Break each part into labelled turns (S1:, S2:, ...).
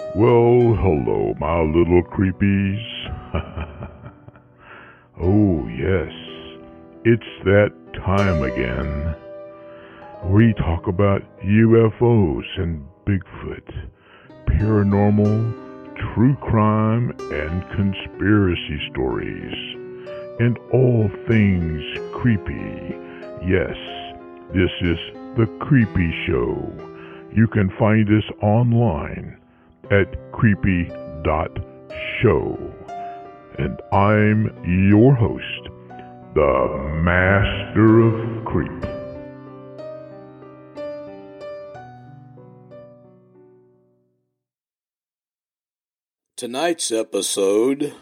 S1: Well, hello, my little creepies. Oh, yes, it's that time again. We talk about UFOs and Bigfoot, paranormal, true crime, and conspiracy stories, and all things creepy. Yes, this is The Creepy Show. You can find us online at creepy.show. And I'm your host, the Master of Creep.
S2: Tonight's episode,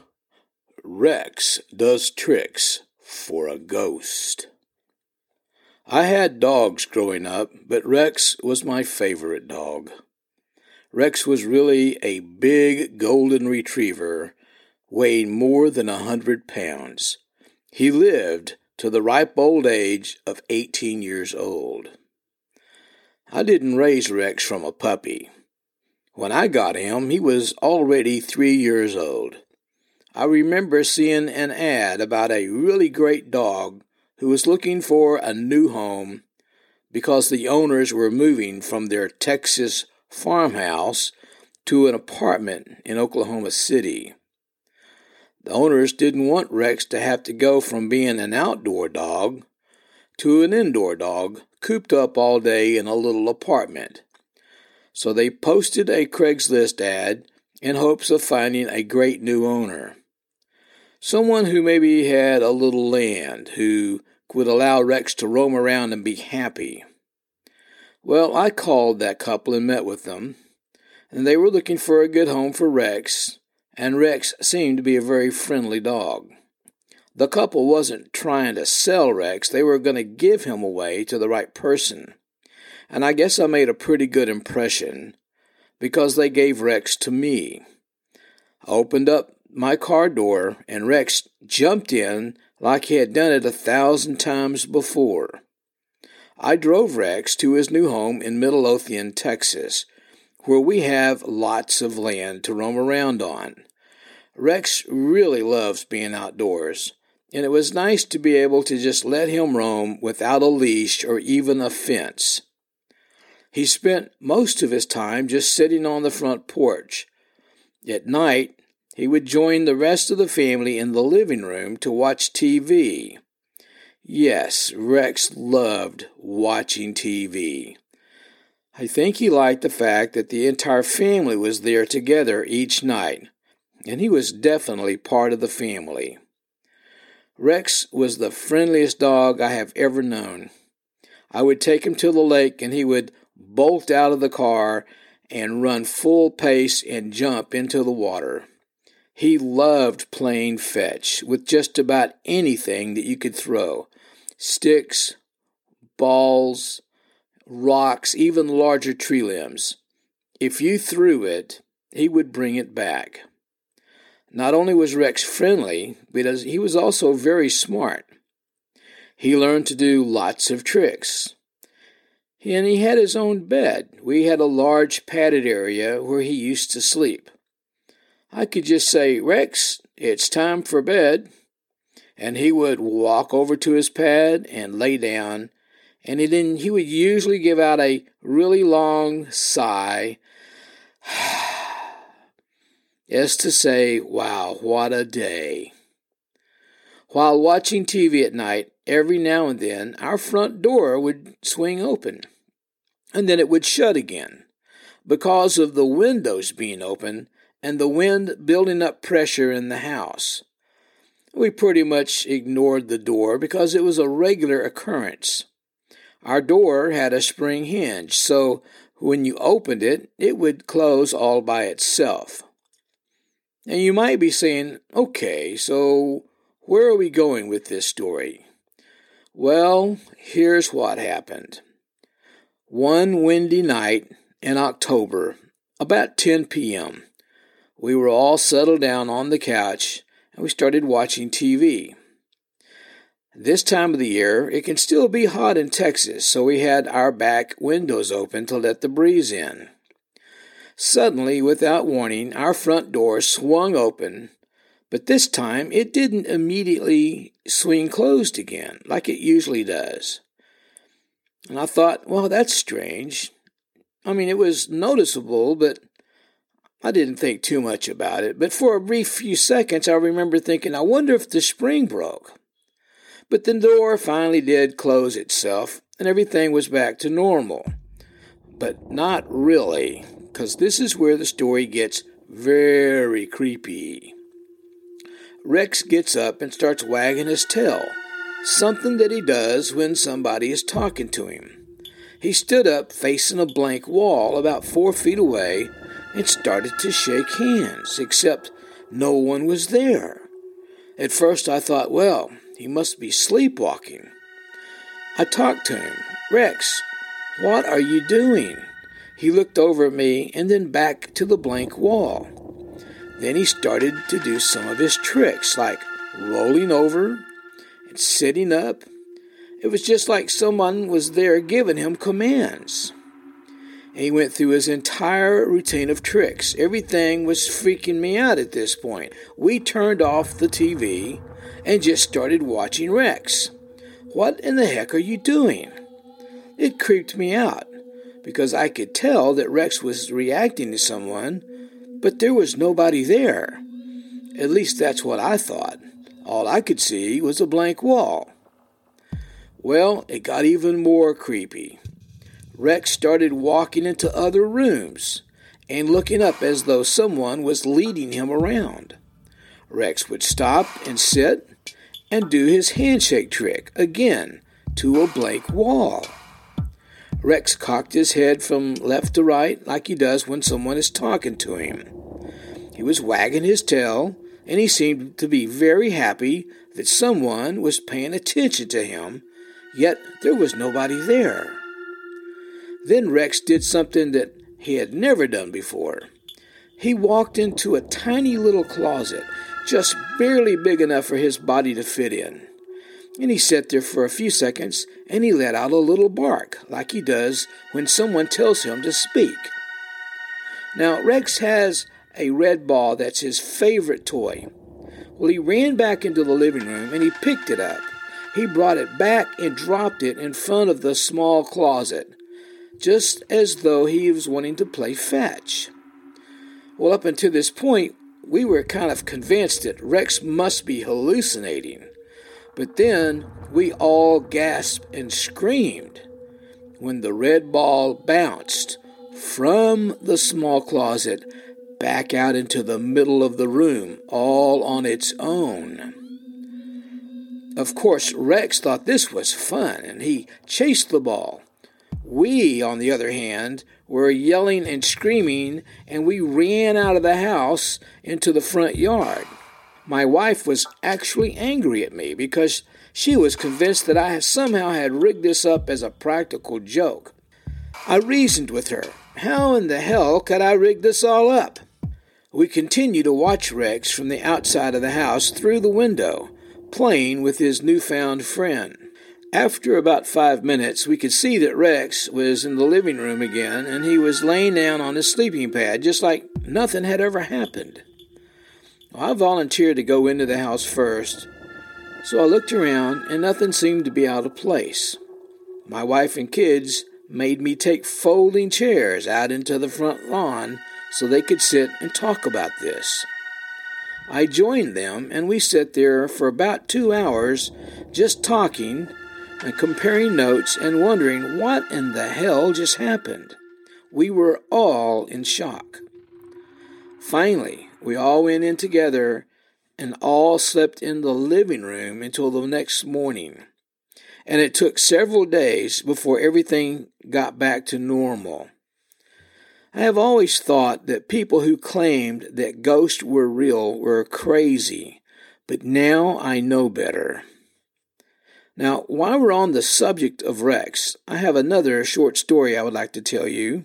S2: Rex Does Tricks for a Ghost. I had dogs growing up, but Rex was my favorite dog. Rex was really a big golden retriever, weighing more than 100 pounds. He lived to the ripe old age of 18 years old. I didn't raise Rex from a puppy. When I got him, he was already 3 years old. I remember seeing an ad about a really great dog who was looking for a new home because the owners were moving from their Texas farmhouse to an apartment in Oklahoma City. The owners didn't want Rex to have to go from being an outdoor dog to an indoor dog cooped up all day in a little apartment. So they posted a Craigslist ad in hopes of finding a great new owner. Someone who maybe had a little land, who would allow Rex to roam around and be happy. Well, I called that couple and met with them, and they were looking for a good home for Rex, and Rex seemed to be a very friendly dog. The couple wasn't trying to sell Rex, they were going to give him away to the right person. And I guess I made a pretty good impression because they gave Rex to me. I opened up my car door and Rex jumped in like he had done it 1,000 times before. I drove Rex to his new home in Midlothian, Texas, where we have lots of land to roam around on. Rex really loves being outdoors, and it was nice to be able to just let him roam without a leash or even a fence. He spent most of his time just sitting on the front porch. At night, he would join the rest of the family in the living room to watch TV. Yes, Rex loved watching TV. I think he liked the fact that the entire family was there together each night, and he was definitely part of the family. Rex was the friendliest dog I have ever known. I would take him to the lake and he would bolt out of the car and run full pace and jump into the water. He loved playing fetch with just about anything that you could throw. Sticks, balls, rocks, even larger tree limbs. If you threw it, he would bring it back. Not only was Rex friendly, but he was also very smart. He learned to do lots of tricks. And he had his own bed. We had a large padded area where he used to sleep. I could just say, "Rex, it's time for bed." And he would walk over to his pad and lay down. And then he would usually give out a really long sigh, as to say, "Wow, what a day." While watching TV at night, every now and then, our front door would swing open, and then it would shut again. Because of the windows being open and the wind building up pressure in the house. We pretty much ignored the door because it was a regular occurrence. Our door had a spring hinge, so when you opened it, it would close all by itself. And you might be saying, "Okay, so where are we going with this story?" Well, here's what happened. One windy night in October, about 10 p.m., we were all settled down on the couch and we started watching TV. This time of the year, it can still be hot in Texas, so we had our back windows open to let the breeze in. Suddenly, without warning, our front door swung open, but this time it didn't immediately swing closed again, like it usually does. And I thought, well, that's strange. I mean, it was noticeable, but I didn't think too much about it. But for a brief few seconds, I remember thinking, I wonder if the spring broke. But the door finally did close itself, and everything was back to normal. But not really, because this is where the story gets very creepy. Rex gets up and starts wagging his tail, something that he does when somebody is talking to him. He stood up facing a blank wall about 4 feet away and started to shake hands, except no one was there. At first I thought, well, he must be sleepwalking. I talked to him. Rex, what are you doing? He looked over at me and then back to the blank wall. Then he started to do some of his tricks, like rolling over and sitting up. It was just like someone was there giving him commands. And he went through his entire routine of tricks. Everything was freaking me out at this point. We turned off the TV and just started watching Rex. What in the heck are you doing? It creeped me out because I could tell that Rex was reacting to someone, but there was nobody there. At least that's what I thought. All I could see was a blank wall. Well, it got even more creepy. Rex started walking into other rooms and looking up as though someone was leading him around. Rex would stop and sit and do his handshake trick again to a blank wall. Rex cocked his head from left to right like he does when someone is talking to him. He was wagging his tail, and he seemed to be very happy that someone was paying attention to him, yet there was nobody there. Then Rex did something that he had never done before. He walked into a tiny little closet, just barely big enough for his body to fit in. And he sat there for a few seconds, and he let out a little bark, like he does when someone tells him to speak. Now, Rex has a red ball that's his favorite toy. Well, he ran back into the living room, and he picked it up. He brought it back and dropped it in front of the small closet, just as though he was wanting to play fetch. Well, up until this point, we were kind of convinced that Rex must be hallucinating. But then we all gasped and screamed when the red ball bounced from the small closet back out into the middle of the room, all on its own. Of course, Rex thought this was fun, and he chased the ball. We, on the other hand, were yelling and screaming, and we ran out of the house into the front yard. My wife was actually angry at me because she was convinced that I somehow had rigged this up as a practical joke. I reasoned with her. How in the hell could I rig this all up? We continued to watch Rex from the outside of the house through the window, playing with his newfound friend. After about 5 minutes, we could see that Rex was in the living room again, and he was laying down on his sleeping pad, just like nothing had ever happened. I volunteered to go into the house first, so I looked around, and nothing seemed to be out of place. My wife and kids made me take folding chairs out into the front lawn so they could sit and talk about this. I joined them, and we sat there for about 2 hours just talking and comparing notes and wondering what in the hell just happened. We were all in shock. Finally, we all went in together and all slept in the living room until the next morning. And it took several days before everything got back to normal. I have always thought that people who claimed that ghosts were real were crazy, but now I know better. Now, while we're on the subject of Rex, I have another short story I would like to tell you.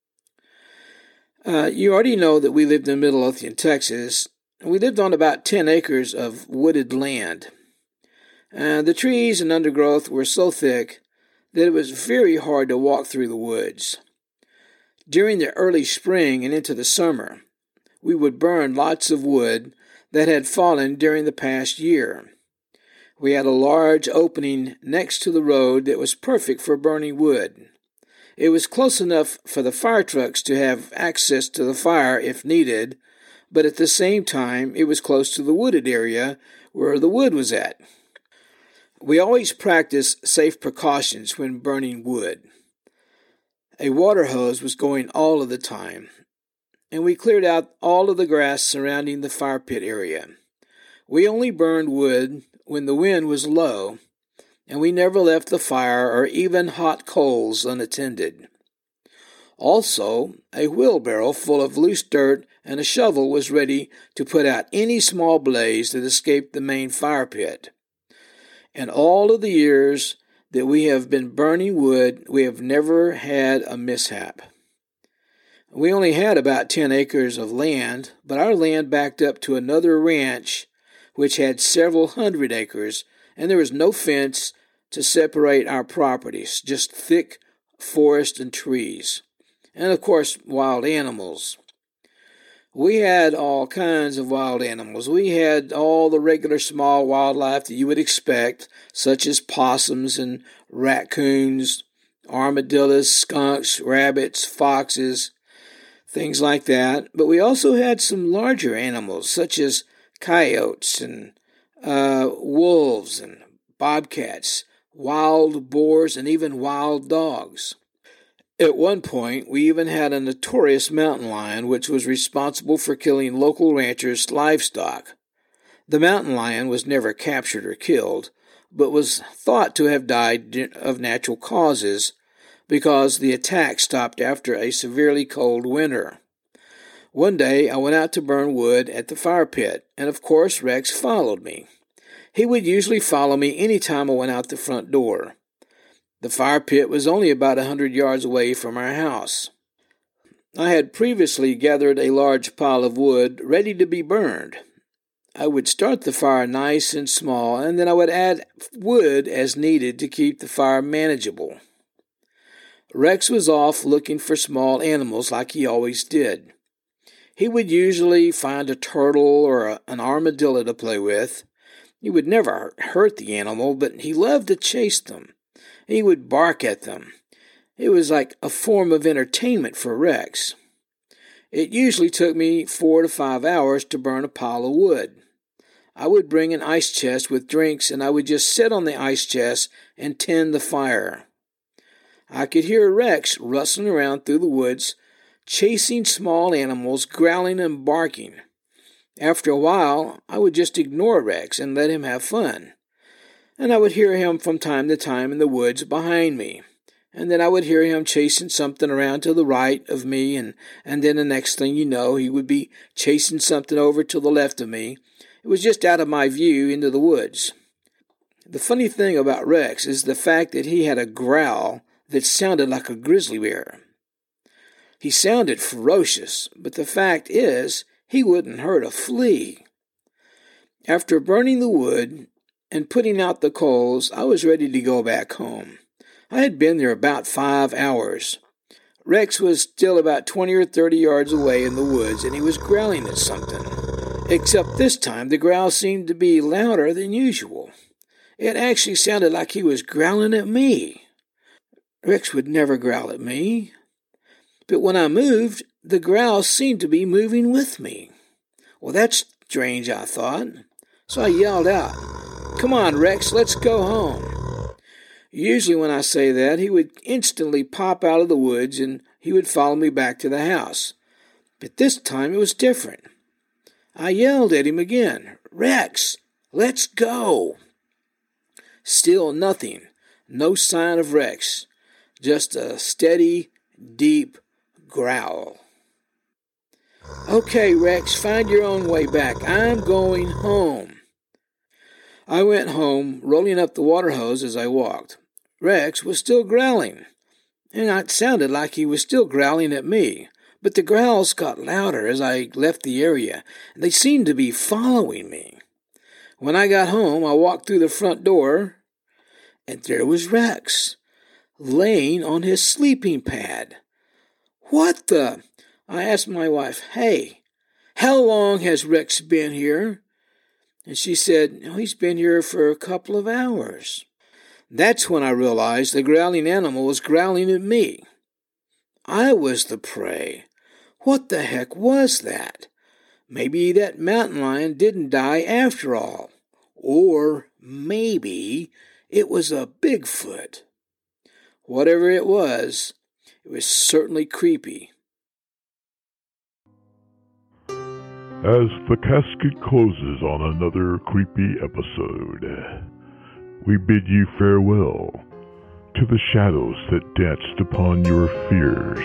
S2: You already know that we lived in Midlothian, Texas. We lived on about 10 acres of wooded land. The trees and undergrowth were so thick that it was very hard to walk through the woods. During the early spring and into the summer, we would burn lots of wood that had fallen during the past year. We had a large opening next to the road that was perfect for burning wood. It was close enough for the fire trucks to have access to the fire if needed, but at the same time it was close to the wooded area where the wood was at. We always practiced safe precautions when burning wood. A water hose was going all of the time, and we cleared out all of the grass surrounding the fire pit area. We only burned wood when the wind was low, and we never left the fire or even hot coals unattended. Also, a wheelbarrow full of loose dirt and a shovel was ready to put out any small blaze that escaped the main fire pit. In all of the years that we have been burning wood, we have never had a mishap. We only had about 10 acres of land, but our land backed up to another ranch which had several hundred acres, and there was no fence to separate our properties, just thick forest and trees. And of course, wild animals. We had all kinds of wild animals. We had all the regular small wildlife that you would expect, such as possums and raccoons, armadillos, skunks, rabbits, foxes, things like that. But we also had some larger animals, such as coyotes and wolves and bobcats, wild boars, and even wild dogs. At one point, we even had a notorious mountain lion which was responsible for killing local ranchers' livestock. The mountain lion was never captured or killed, but was thought to have died of natural causes because the attack stopped after a severely cold winter. One day, I went out to burn wood at the fire pit, and of course Rex followed me. He would usually follow me any time I went out the front door. The fire pit was only about 100 yards away from our house. I had previously gathered a large pile of wood ready to be burned. I would start the fire nice and small, and then I would add wood as needed to keep the fire manageable. Rex was off looking for small animals like he always did. He would usually find a turtle or an armadillo to play with. He would never hurt the animal, but he loved to chase them. He would bark at them. It was like a form of entertainment for Rex. It usually took me 4 to 5 hours to burn a pile of wood. I would bring an ice chest with drinks, and I would just sit on the ice chest and tend the fire. I could hear Rex rustling around through the woods, chasing small animals, growling and barking. After a while, I would just ignore Rex and let him have fun. And I would hear him from time to time in the woods behind me. And then I would hear him chasing something around to the right of me, and then the next thing you know, he would be chasing something over to the left of me. It was just out of my view into the woods. The funny thing about Rex is the fact that he had a growl that sounded like a grizzly bear. He sounded ferocious, but the fact is, he wouldn't hurt a flea. After burning the wood and putting out the coals, I was ready to go back home. I had been there about 5 hours. Rex was still about 20 or 30 yards away in the woods, and he was growling at something. Except this time, the growl seemed to be louder than usual. It actually sounded like he was growling at me. Rex would never growl at me. But when I moved, the growl seemed to be moving with me. Well, that's strange, I thought. So I yelled out, "Come on, Rex, let's go home." Usually when I say that, he would instantly pop out of the woods and he would follow me back to the house. But this time it was different. I yelled at him again, "Rex, let's go." Still nothing. No sign of Rex. Just a steady, deep growl. "Okay, Rex, find your own way back. I'm going home." I went home, rolling up the water hose as I walked. Rex was still growling, and it sounded like he was still growling at me, but the growls got louder as I left the area, and they seemed to be following me. When I got home, I walked through the front door, and there was Rex, laying on his sleeping pad. What the? I asked my wife, hey, how long has Rex been here? And she said, he's been here for a couple of hours. That's when I realized the growling animal was growling at me. I was the prey. What the heck was that? Maybe that mountain lion didn't die after all. Or maybe it was a Bigfoot. Whatever it was certainly creepy.
S1: As the casket closes on another creepy episode, we bid you farewell to the shadows that danced upon your fears.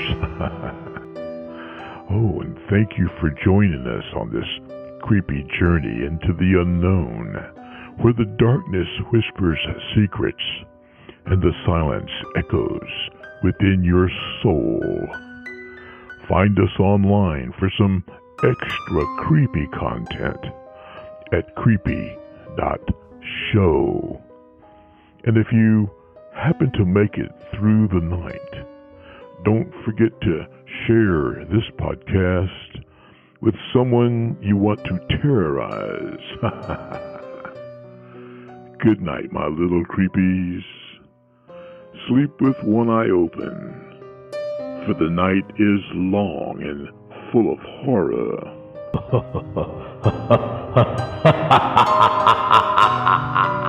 S1: Oh, and thank you for joining us on this creepy journey into the unknown, where the darkness whispers secrets and the silence echoes within your soul. Find us online for some extra creepy content at creepy.show. And if you happen to make it through the night, don't forget to share this podcast with someone you want to terrorize. Good night, my little creepies. Sleep with one eye open, for the night is long and full of horror.